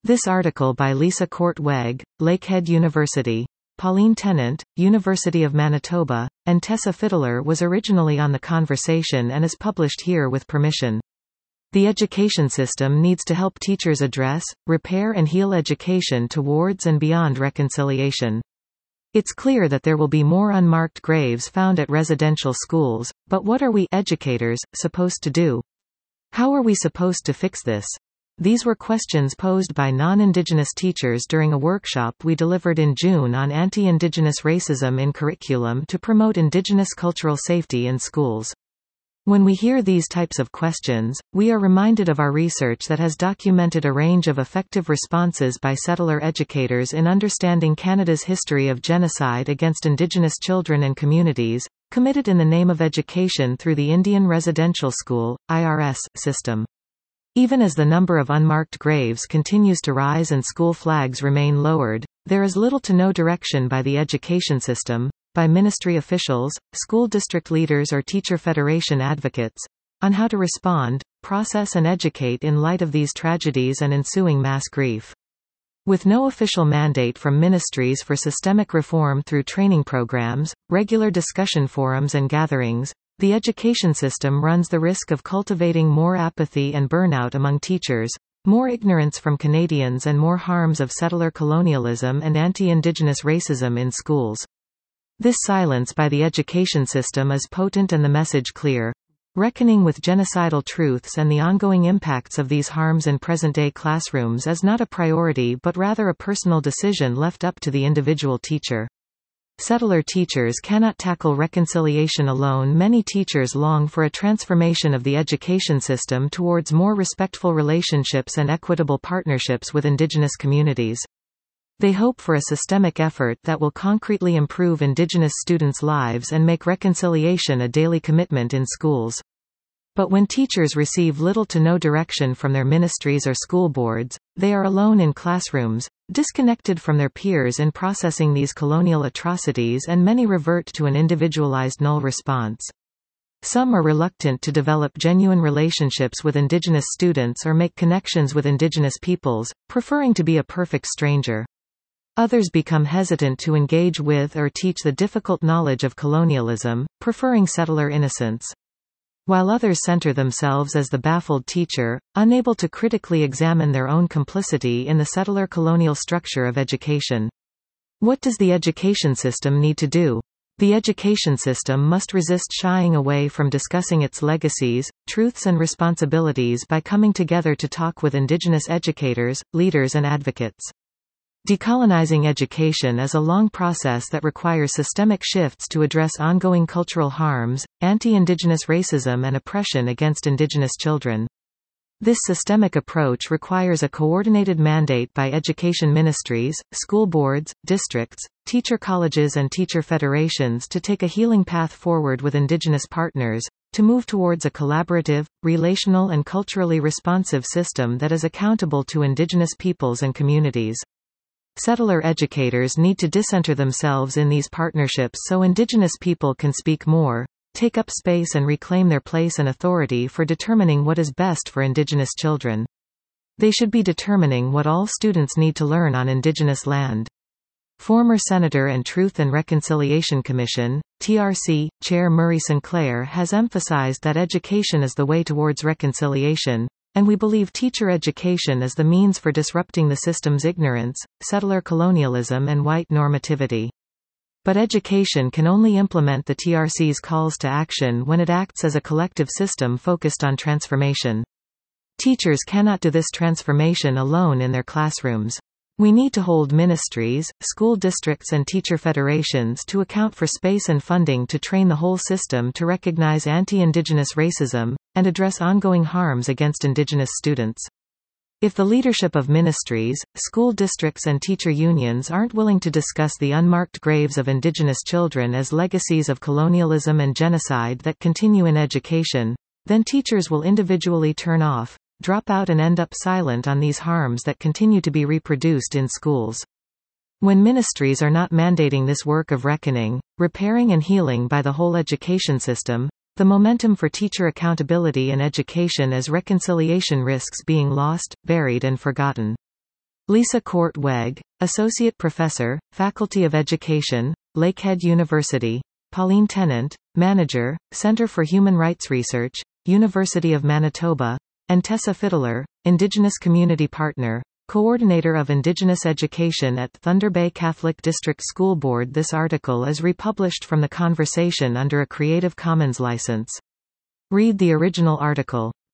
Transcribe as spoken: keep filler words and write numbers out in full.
This article by Lisa Court-Wegg, Lakehead University. Pauline Tennant, University of Manitoba, and Tessa Fiddler was originally on The Conversation and is published here with permission. The education system needs to help teachers address, repair and heal education towards and beyond reconciliation. It's clear that there will be more unmarked graves found at residential schools, but what are we, educators, supposed to do? How are we supposed to fix this? These were questions posed by non-Indigenous teachers during a workshop we delivered in June on anti-Indigenous racism in curriculum to promote Indigenous cultural safety in schools. When we hear these types of questions, we are reminded of our research that has documented a range of effective responses by settler educators in understanding Canada's history of genocide against Indigenous children and communities, committed in the name of education through the Indian Residential School, I R S, system. Even as the number of unmarked graves continues to rise and school flags remain lowered, there is little to no direction by the education system, by ministry officials, school district leaders or teacher federation advocates, on how to respond, process and educate in light of these tragedies and ensuing mass grief. With no official mandate from ministries for systemic reform through training programs, regular discussion forums and gatherings, the education system runs the risk of cultivating more apathy and burnout among teachers, more ignorance from Canadians and more harms of settler colonialism and anti-Indigenous racism in schools. This silence by the education system is potent and the message clear. Reckoning with genocidal truths and the ongoing impacts of these harms in present-day classrooms is not a priority but rather a personal decision left up to the individual teacher. Settler teachers cannot tackle reconciliation alone. Many teachers long for a transformation of the education system towards more respectful relationships and equitable partnerships with Indigenous communities. They hope for a systemic effort that will concretely improve Indigenous students' lives and make reconciliation a daily commitment in schools. But when teachers receive little to no direction from their ministries or school boards, they are alone in classrooms, disconnected from their peers in processing these colonial atrocities, and many revert to an individualized null response. Some are reluctant to develop genuine relationships with Indigenous students or make connections with Indigenous peoples, preferring to be a perfect stranger. Others become hesitant to engage with or teach the difficult knowledge of colonialism, preferring settler innocence. While others center themselves as the baffled teacher, unable to critically examine their own complicity in the settler colonial structure of education. What does the education system need to do? The education system must resist shying away from discussing its legacies, truths and responsibilities by coming together to talk with Indigenous educators, leaders and advocates. Decolonizing education is a long process that requires systemic shifts to address ongoing cultural harms, anti-Indigenous racism and oppression against Indigenous children. This systemic approach requires a coordinated mandate by education ministries, school boards, districts, teacher colleges and teacher federations to take a healing path forward with Indigenous partners, to move towards a collaborative, relational and culturally responsive system that is accountable to Indigenous peoples and communities. Settler educators need to decenter themselves in these partnerships so Indigenous people can speak more, take up space and reclaim their place and authority for determining what is best for Indigenous children. They should be determining what all students need to learn on Indigenous land. Former Senator and Truth and Reconciliation Commission, T R C, Chair Murray Sinclair has emphasized that education is the way towards reconciliation, and we believe teacher education is the means for disrupting the system's ignorance, settler colonialism and white normativity. But education can only implement the T R C's calls to action when it acts as a collective system focused on transformation. Teachers cannot do this transformation alone in their classrooms. We need to hold ministries, school districts and teacher federations to account for space and funding to train the whole system to recognize anti-Indigenous racism, and address ongoing harms against Indigenous students. If the leadership of ministries, school districts and teacher unions aren't willing to discuss the unmarked graves of Indigenous children as legacies of colonialism and genocide that continue in education, then teachers will individually turn off, drop out and end up silent on these harms that continue to be reproduced in schools. When ministries are not mandating this work of reckoning, repairing and healing by the whole education system, the momentum for teacher accountability and education as reconciliation risks being lost, buried and forgotten. Lisa Court Weg, Associate Professor, Faculty of Education, Lakehead University. Pauline Tennant, Manager, Center for Human Rights Research, University of Manitoba. And Tessa Fiddler, Indigenous Community Partner, Coordinator of Indigenous Education at Thunder Bay Catholic District School Board. This article is republished from the conversation under a Creative Commons license. Read the original article.